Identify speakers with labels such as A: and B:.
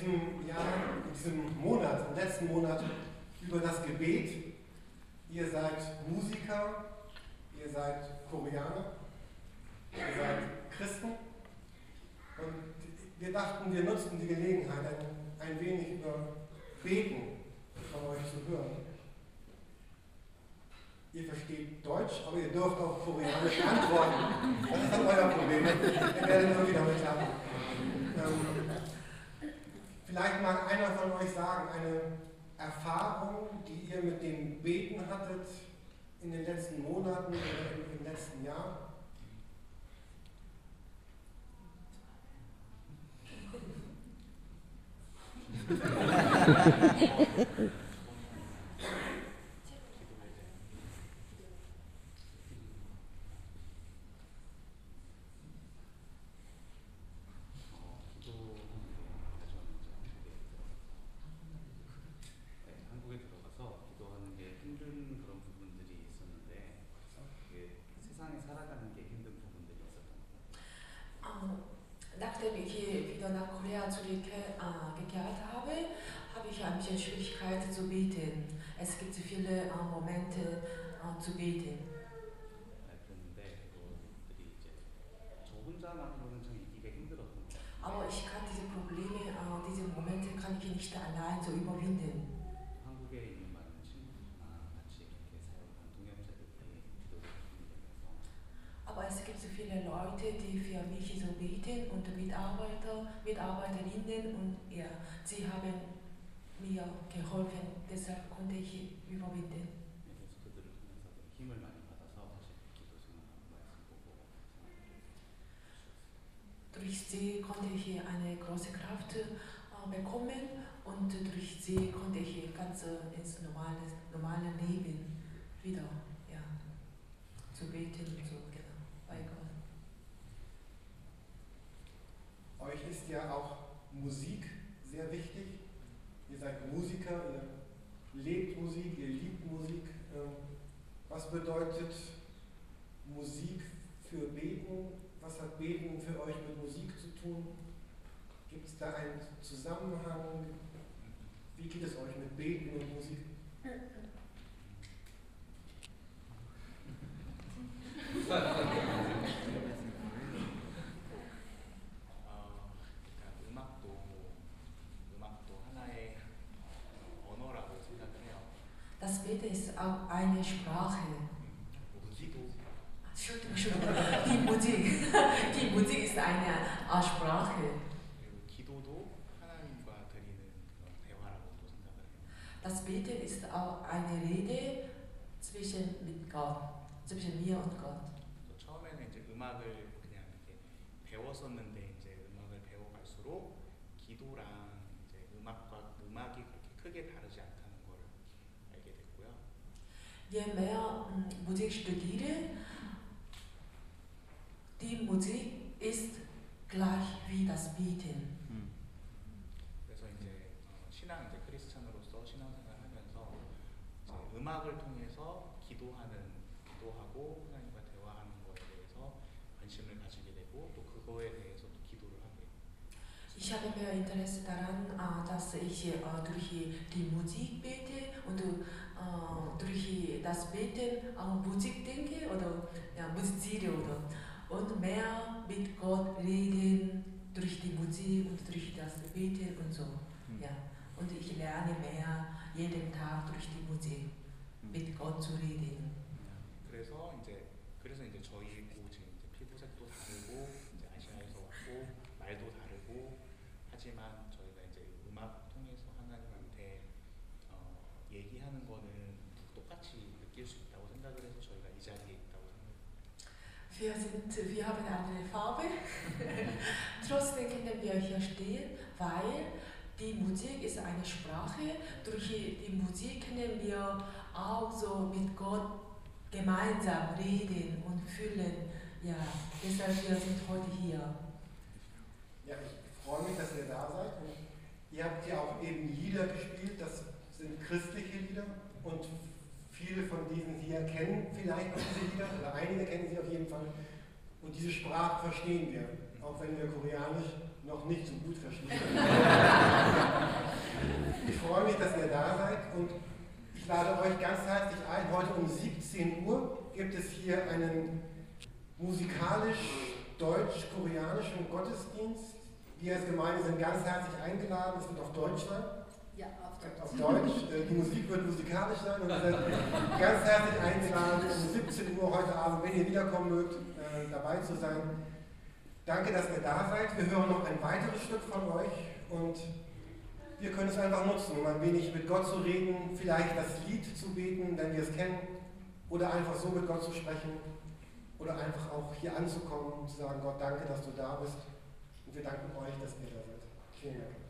A: diesem Jahr, in diesem Monat, im letzten Monat, über das Gebet. Ihr seid Musiker, ihr seid Koreaner, ihr seid Christen. Und wir dachten, wir nutzen die Gelegenheit, ein wenig über Beten von euch zu hören. Ihr versteht Deutsch, aber ihr dürft auch Koreanisch antworten. Das ist dann euer Problem. Wir werden irgendwie damit haben. Vielleicht mag einer von euch sagen, eine Erfahrung, die ihr mit dem Beten hattet in den letzten Monaten oder im letzten Jahr.
B: Nachdem ich wieder nach Korea zurückgekehrt habe, habe ich ein bisschen Schwierigkeiten zu beten. Es gibt viele Momente zu beten. Aber ich kann diese Probleme, diese Momente kann ich nicht allein so überwinden. Aber es gibt so viele Leute, die für mich so beten und Mitarbeiterinnen und ja, sie haben mir geholfen, deshalb konnte ich überwinden. Durch sie konnte ich eine große Kraft bekommen und durch sie konnte ich ganz ins normale Leben wieder zu beten und so.
A: Euch ist ja auch Musik sehr wichtig. Ihr seid Musiker, ihr lebt Musik, ihr liebt Musik. Was bedeutet Musik für Beten? Was hat Beten für euch mit Musik zu tun? Gibt es da einen Zusammenhang? Wie geht es euch mit Beten und Musik?
B: Das Beten ist auch eine Sprache. Die Musik ist eine Sprache. Das Beten ist auch eine Rede zwischen mir und Gott.
C: 처음에는 이제 음악을 그냥 이렇게 배웠었는데 이제 음악을 배워갈수록 기도랑 이제 음악이 그렇게 크게 다르지 않다는 걸 알게 됐고요.
B: Je mehr Musik studiere, die Musik ist gleich wie das Beten.
C: 그래서 이제 신앙 이제 크리스찬으로서 신앙생활을 하면서 이제 음악을 통해서 기도하고 하나님과 대화하는 것에 대해서 관심을 가지게 되고 또 그거에 대해서 또 기도를 하게.
B: Ich habe mehr Interesse daran, dass ich durch die Musik bete und durch das Beten an Musik denke oder musiziere und mehr mit Gott reden durch die Musik und durch das Beten und so. Ja. Und ich lerne mehr jeden Tag durch die Musik mit Gott zu reden.
C: 그래서 이제 저희고 지금 이제 피부색도 다르고 이제 아시아에서 왔고 말도 다르고 하지만 저희가 이제 음악 통해서 하나님한테 얘기하는 거는 똑같이 느낄 수 있다고 생각을 해서 저희가 이 자리에 있다고 생각합니다.
B: Wir haben eine Farbe, trotzdem können wir hier stehen, weil die Musik ist eine Sprache. Durch die Musik können wir auch so mit Gott gemeinsam reden und fühlen. Ja, deshalb wir sind heute hier.
A: Ja, ich freue mich, dass ihr da seid. Und ihr habt ja auch eben Lieder gespielt, das sind christliche Lieder und viele von diesen hier kennen vielleicht noch diese Lieder, oder einige kennen sie auf jeden Fall. Und diese Sprache verstehen wir, auch wenn wir Koreanisch noch nicht so gut verstehen. lade euch ganz herzlich ein. Heute um 17 Uhr gibt es hier einen musikalisch-deutsch-koreanischen Gottesdienst. Wir als Gemeinde sind ganz herzlich eingeladen. Es wird auf Deutsch sein.
B: Ja, auf Deutsch.
A: Auf Deutsch. Die Musik wird musikalisch sein und wir sind ganz herzlich eingeladen, um 17 Uhr heute Abend, wenn ihr wiederkommen mögt, dabei zu sein. Danke, dass ihr da seid. Wir hören noch ein weiteres Stück von euch und wir können es einfach nutzen, um ein wenig mit Gott zu reden, vielleicht das Lied zu beten, wenn wir es kennen, oder einfach so mit Gott zu sprechen, oder einfach auch hier anzukommen und zu sagen, Gott, danke, dass du da bist. Und wir danken euch, dass ihr da seid. Vielen Dank.